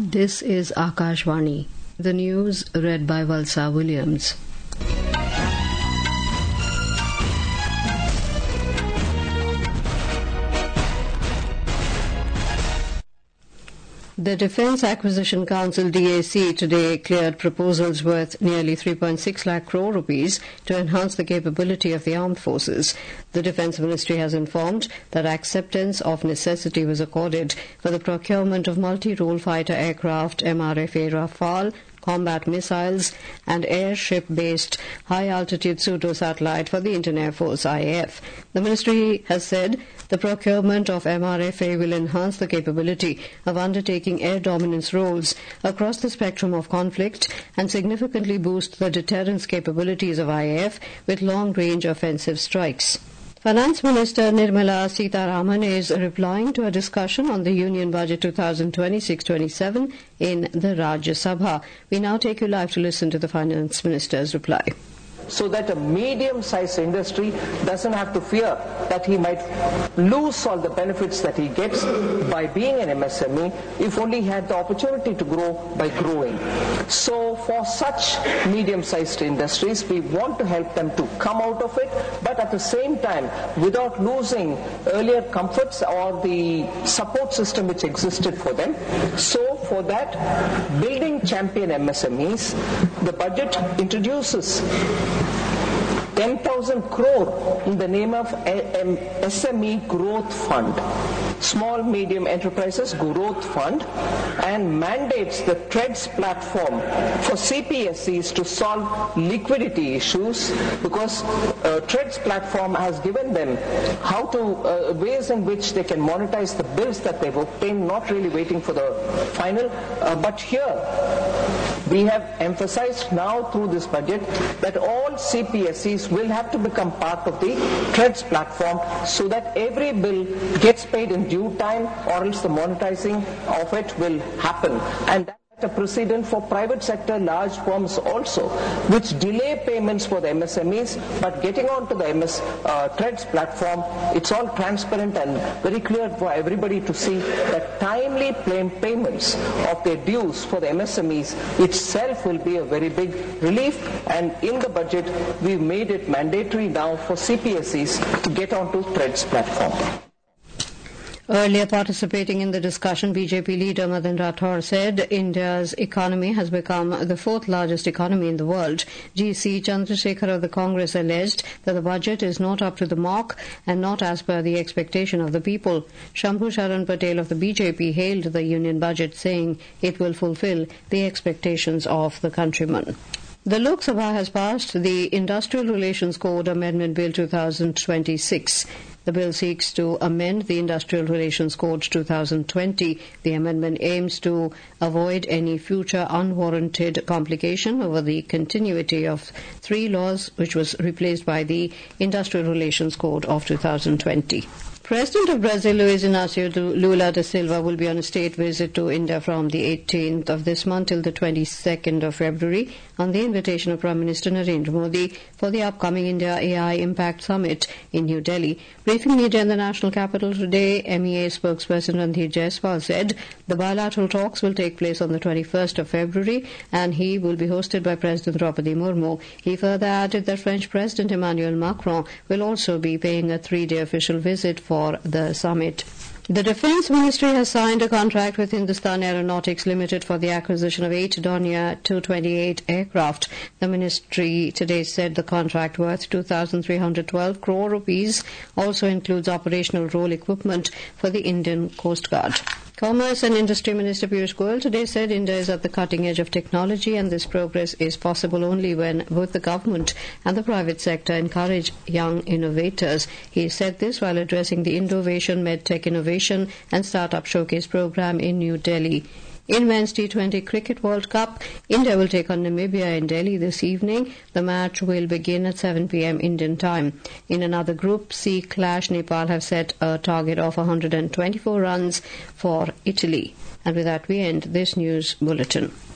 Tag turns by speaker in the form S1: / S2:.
S1: This is Akashvani. The news read by Valsa Williams. The Defence Acquisition Council DAC today cleared proposals worth nearly 3.6 lakh crore rupees to enhance the capability of the armed forces. The Defence Ministry has informed that acceptance of necessity was accorded for the procurement of multi-role fighter aircraft MRFA Rafale, combat missiles and airship-based high-altitude pseudo-satellite for the Indian Air Force IAF. The ministry has said the procurement of MRFA will enhance the capability of undertaking air dominance roles across the spectrum of conflict and significantly boost the deterrence capabilities of IAF with long-range offensive strikes. Finance Minister Nirmala Sitharaman is replying to a discussion on the Union Budget 2026-27 in the Rajya Sabha. We now take you live to listen to the Finance Minister's reply.
S2: So that a medium-sized industry doesn't have to fear that he might lose all the benefits that he gets by being an MSME if only he had the opportunity to grow by growing. So for such medium-sized industries, we want to help them to come out of it, but at the same time, without losing earlier comforts or the support system which existed for them. So for that, building champion MSMEs, the budget introduces 10,000 crore in the name of SME Growth Fund, Small Medium Enterprises Growth Fund, and mandates the TREADS platform for CPSEs to solve liquidity issues, because TREADS platform has given them how to ways in which they can monetize the bills that they've obtained, not really waiting for the final. But here we have emphasized now through this budget that all CPSEs will have to become part of the TREADS platform so that every bill gets paid in due time, or else the monetizing of it will happen. And that's a precedent for private sector large firms also, which delay payments for the MSMEs, but getting onto the TREADS platform, it's all transparent and very clear for everybody to see that timely payments of their dues for the MSMEs itself will be a very big relief. And in the budget, we've made it mandatory now for CPSEs to get onto TREADS platform.
S1: Earlier participating in the discussion, BJP leader Madan Rathore said India's economy has become the fourth largest economy in the world. GC Chandrasekhar of the Congress alleged that the budget is not up to the mark and not as per the expectation of the people. Shambhu Sharan Patel of the BJP hailed the union budget, saying it will fulfill the expectations of the countrymen. The Lok Sabha has passed the Industrial Relations Code Amendment Bill 2026. The bill seeks to amend the Industrial Relations Code 2020. The amendment aims to avoid any future unwarranted complication over the continuity of three laws, which was replaced by the Industrial Relations Code of 2020. President of Brazil, Luiz Inácio Lula da Silva, will be on a state visit to India from the 18th of this month till the 22nd of February on the invitation of Prime Minister Narendra Modi for the upcoming India AI Impact Summit in New Delhi. Briefing media in the national capital today, MEA spokesperson Randhir Jaiswal said the bilateral talks will take place on the 21st of February and he will be hosted by President Draupadi Murmu. He further added that French President Emmanuel Macron will also be paying a 3-day official visit for the summit. The Defence Ministry has signed a contract with Hindustan Aeronautics Limited for the acquisition of 8 Dornier 228 aircraft. The ministry today said the contract, worth 2,312 crore rupees, also includes operational role equipment for the Indian Coast Guard. Commerce and Industry Minister Piyush Goyal today said India is at the cutting edge of technology, and this progress is possible only when both the government and the private sector encourage young innovators. He said this while addressing the Innovation MedTech Innovation and Startup Showcase program in New Delhi. In Men's T20 Cricket World Cup, India will take on Namibia in Delhi this evening. The match will begin at 7 p.m. Indian time. In another Group C clash, Nepal have set a target of 124 runs for Italy. And with that, we end this news bulletin.